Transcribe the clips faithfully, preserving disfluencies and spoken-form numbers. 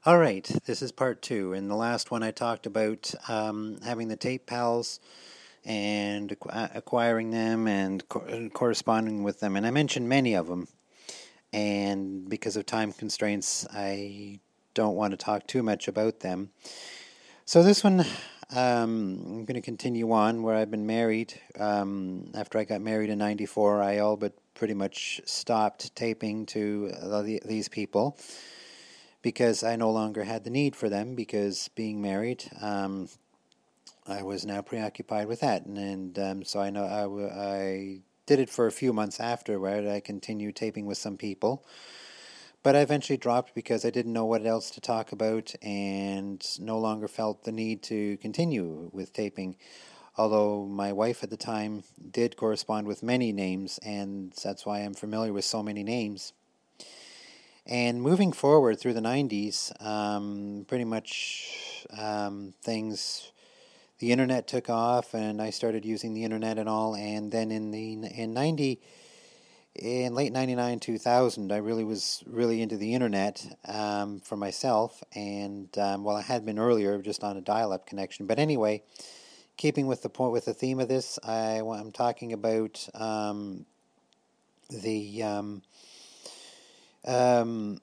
All right, this is part two. In the last one, I talked about um, having the tape pals and acqu- acquiring them and co- corresponding with them. And I mentioned many of them. And because of time constraints, I don't want to talk too much about them. So this one, um, I'm going to continue on where I've been married. Um, after I got married in ninety-four, I all but pretty much stopped taping to uh, these people because I no longer had the need for them because being married, um, I was now preoccupied with that. And, and um, so I know I, w- I did it for a few months afterward. I continued taping with some people. But I eventually dropped because I didn't know what else to talk about and no longer felt the need to continue with taping. Although my wife at the time did correspond with many names, and that's why I'm familiar with so many names. And moving forward through the nineties, um, pretty much um, things, the internet took off, and I started using the internet and all. And then in the in ninety, in late ninety-nine, two thousand, I really was really into the internet um, for myself. And um, well, I had been earlier, just on a dial-up connection. But anyway, keeping with the point with the theme of this, I, I'm talking about um, the um, um,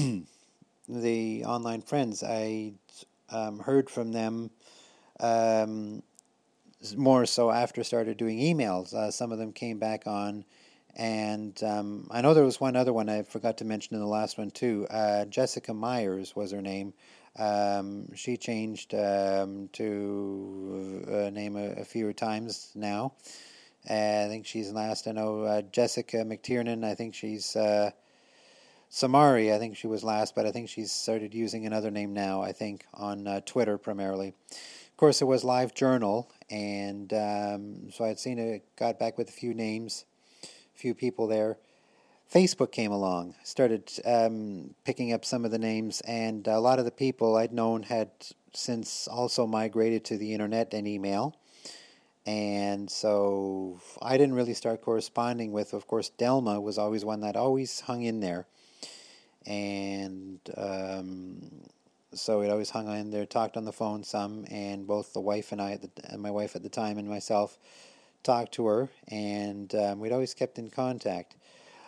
the online friends. I um, heard from them um, more so after I started doing emails. Uh, some of them came back on, and um, I know there was one other one I forgot to mention in the last one too. Uh, Jessica Myers was her name. Um, she changed um, to a name a, a few times now. Uh, I think she's last. I know uh, Jessica McTiernan. I think she's uh, Samari. I think she was last, but I think she's started using another name now. I think on uh, Twitter primarily. Of course, it was Live Journal, and um, so I'd seen it. Got back with a few names, a few people there. Facebook came along, started um, picking up some of the names, and a lot of the people I'd known had since also migrated to the internet and email. And so I didn't really start corresponding with, of course, Delma was always one that always hung in there. And um, so it always hung in there, talked on the phone some, and both the wife and I, at the, and my wife at the time, and myself talked to her, and um, we'd always kept in contact.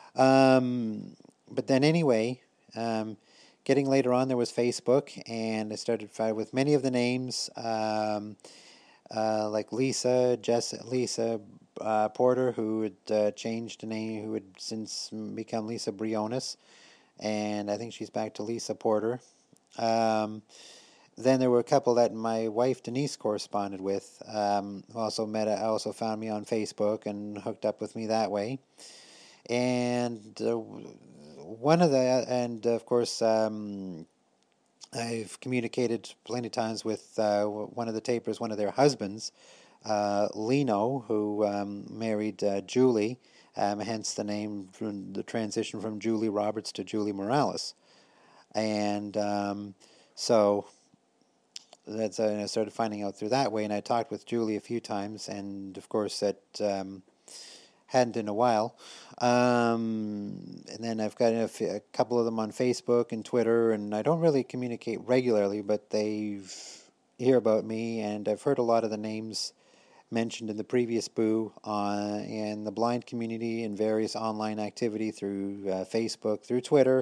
Um, but then anyway, um, getting later on, there was Facebook, and I started with many of the names. Um, uh, like Lisa, Jess, Lisa uh, Porter, who had uh, changed the name, who had since become Lisa Briones, and I think she's back to Lisa Porter. Um, then there were a couple that my wife Denise corresponded with. Um, who also met, also found me on Facebook and hooked up with me that way. And uh, one of the, and of course, um, I've communicated plenty of times with uh, one of the tapers, one of their husbands, uh, Lino, who um, married uh, Julie, um, hence the name from the transition from Julie Roberts to Julie Morales. And um, so that's uh, I started finding out through that way. And I talked with Julie a few times, and of course that um, hadn't in a while. Um, and then I've got a, f- a couple of them on Facebook and Twitter, and I don't really communicate regularly, but they hear about me, and I've heard a lot of the names mentioned in the previous boo uh, in the blind community and various online activity through uh, Facebook, through Twitter,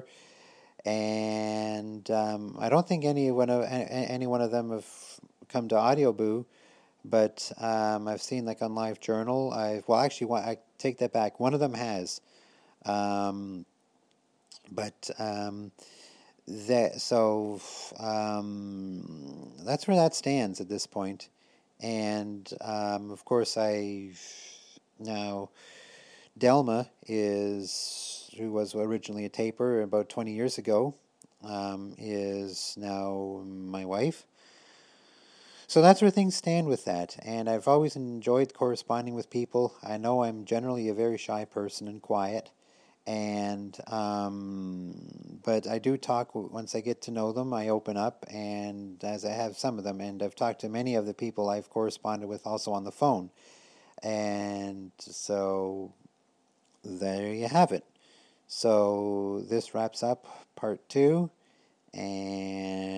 and um, I don't think any one of any one of them have come to Audio Boo, but um, I've seen like on Live Journal. I well, actually, I take that back. One of them has, um, but um, that so um, that's where that stands at this point. And um, of course, I now Delma is who was originally a taper about twenty years ago. Um, is now my wife. So that's where things stand with that. And I've always enjoyed corresponding with people. I know I'm generally a very shy person and quiet. And, um, but I do talk once I get to know them, I open up, and as I have some of them, and I've talked to many of the people I've corresponded with also on the phone. And so there you have it. So this wraps up part two. And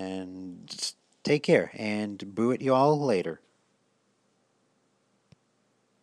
take care and brew it you all later.